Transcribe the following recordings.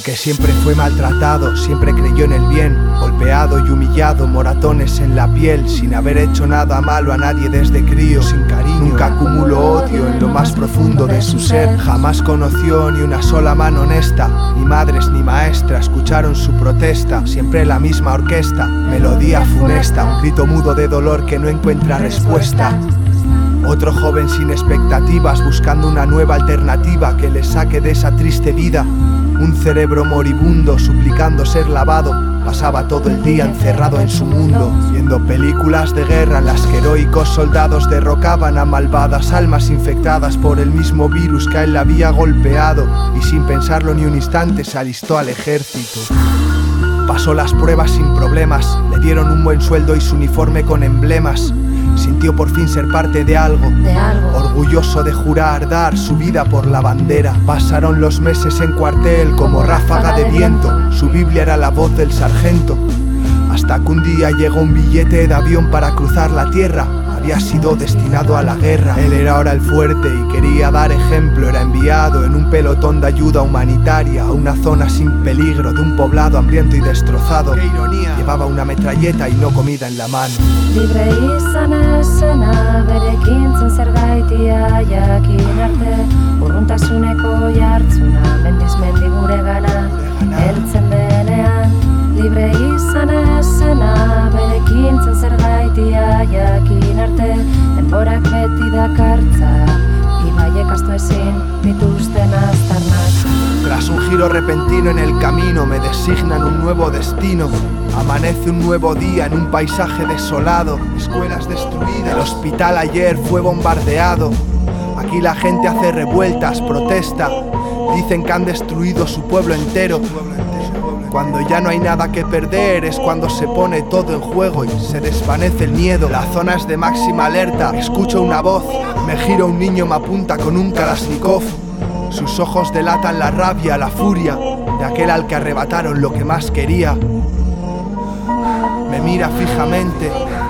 Aunque siempre fue maltratado, siempre creyó en el bien, golpeado y humillado, moratones en la piel, sin haber hecho nada malo a nadie desde crío, sin cariño, nunca acumuló odio en lo más profundo de su ser. Jamás conoció ni una sola mano honesta, ni madres ni maestras escucharon su protesta. Siempre la misma orquesta, melodía funesta, un grito mudo de dolor que no encuentra respuesta. Otro joven sin expectativas, buscando una nueva alternativa que le saque de esa triste vida. Un cerebro moribundo, suplicando ser lavado, pasaba todo el día encerrado en su mundo, viendo películas de guerra en las que heroicos soldados derrocaban a malvadas almas infectadas por el mismo virus que a él le había golpeado, y sin pensarlo ni un instante se alistó al ejército. Pasó las pruebas sin problemas, le dieron un buen sueldo y su uniforme con emblemas. Sintió por fin ser parte de algo, orgulloso de jurar dar su vida por la bandera. Pasaron los meses en cuartel como ráfaga de viento, su Biblia era la voz del sargento. Hasta que un día llegó un billete de avión para cruzar la tierra. Había sido destinado a la guerra. Él era ahora el fuerte y quería dar ejemplo. Era enviado en un pelotón de ayuda humanitaria a una zona sin peligro de un poblado hambriento y destrozado. ¡Qué ironía! Llevaba una metralleta y no comida en la mano. Libre izan esena, berekin zen zergaitia jakin arte, urruntasuneko jartzuna, mendiz mendi gure gana, heltzen denean. Libre izan esena, berekin zen zergaitia jakin arte, denborak beti dakartza, ibaiek astu ezin dituzten aztarnak. Tras un giro repentino en el camino me designan un nuevo destino. Amanece un nuevo día en un paisaje desolado, escuelas destruidas, el hospital ayer fue bombardeado. Aquí la gente hace revueltas, protesta, dicen que han destruido su pueblo entero. Cuando ya no hay nada que perder es cuando se pone todo en juego y se desvanece el miedo. La zona es de máxima alerta, escucho una voz, me giro, un niño me apunta con un Kalashnikov. Sus ojos delatan la rabia, la furia de aquel al que arrebataron lo que más quería. Me mira fijamente,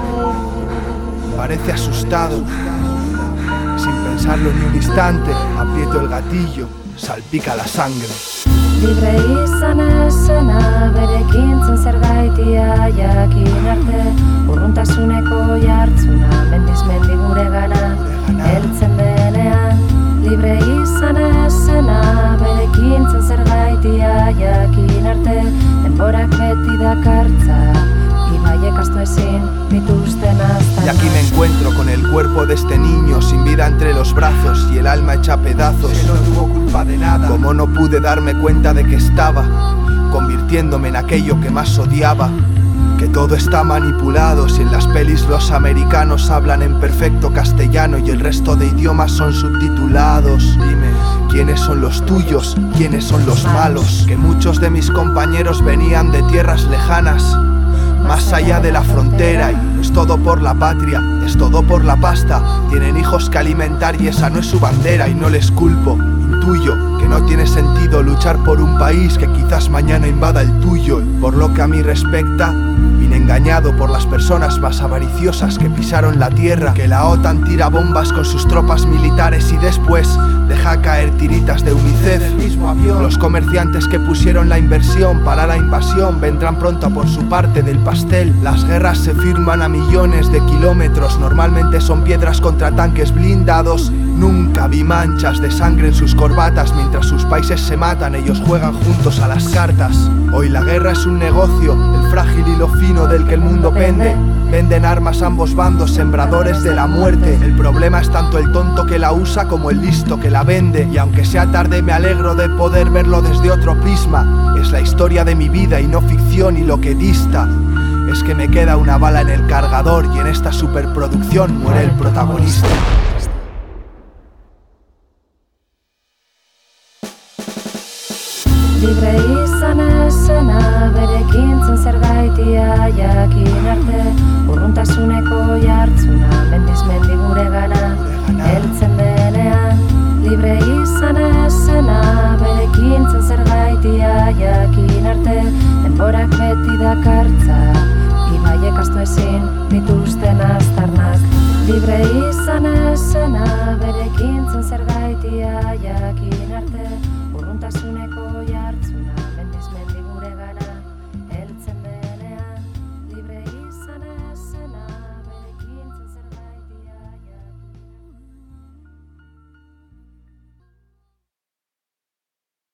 parece asustado. Sin pensarlo ni un instante, aprieto el gatillo, salpica la sangre. Libre izan esena, berekin zen zergaitia jakin arte, urruntasuneko jartzuna, mendiz mendi gure gana, heltzen denean. Libre izan esena, berekin zen zergaitia jakin arte, denborak beti dakartza, ibaiek astu ezin dituzten aztarnak. Y aquí me encuentro con el cuerpo de este niño sin vida entre los brazos y el alma hecha pedazos. Que no tuvo culpa de nada. Como no pude darme cuenta de que estaba convirtiéndome en aquello que más odiaba. Que todo está manipulado, si en las pelis los americanos hablan en perfecto castellano y el resto de idiomas son subtitulados. Dime, ¿quiénes son los tuyos? ¿Quiénes son los malos? Que muchos de mis compañeros venían de tierras lejanas, más allá de la frontera, y no es todo por la patria, es todo por la pasta. Tienen hijos que alimentar y esa no es su bandera, y no les culpo. Intuyo que no tiene sentido luchar por un país que quizás mañana invada el tuyo. Y por lo que a mí respecta, vine engañado por las personas más avariciosas que pisaron la tierra. Que la OTAN tira bombas con sus tropas militares y después deja caer tiritas de UNICEF. Los comerciantes que pusieron la inversión para la invasión vendrán pronto a por su parte del pastel. Las guerras se firman a millones de kilómetros, normalmente son piedras contra tanques blindados. Nunca vi manchas de sangre en sus corbatas. Mientras sus países se matan, ellos juegan juntos a las cartas. Hoy la guerra es un negocio, el frágil hilo fino del que el mundo pende. Venden armas a ambos bandos, sembradores de la muerte. El problema es tanto el tonto que la usa como el listo que la vende. Y aunque sea tarde me alegro de poder verlo desde otro prisma. Es la historia de mi vida y no ficción, y lo que dista es que me queda una bala en el cargador y en esta superproducción muere el protagonista. Libre izan esena, berekin zen zergaitia jakin arte, urruntasuneko jartzuna, mendiz mendi gure gana, heltzen denean. Libre izan esena, berekin zen zergaitia jakin arte, denborak beti dakar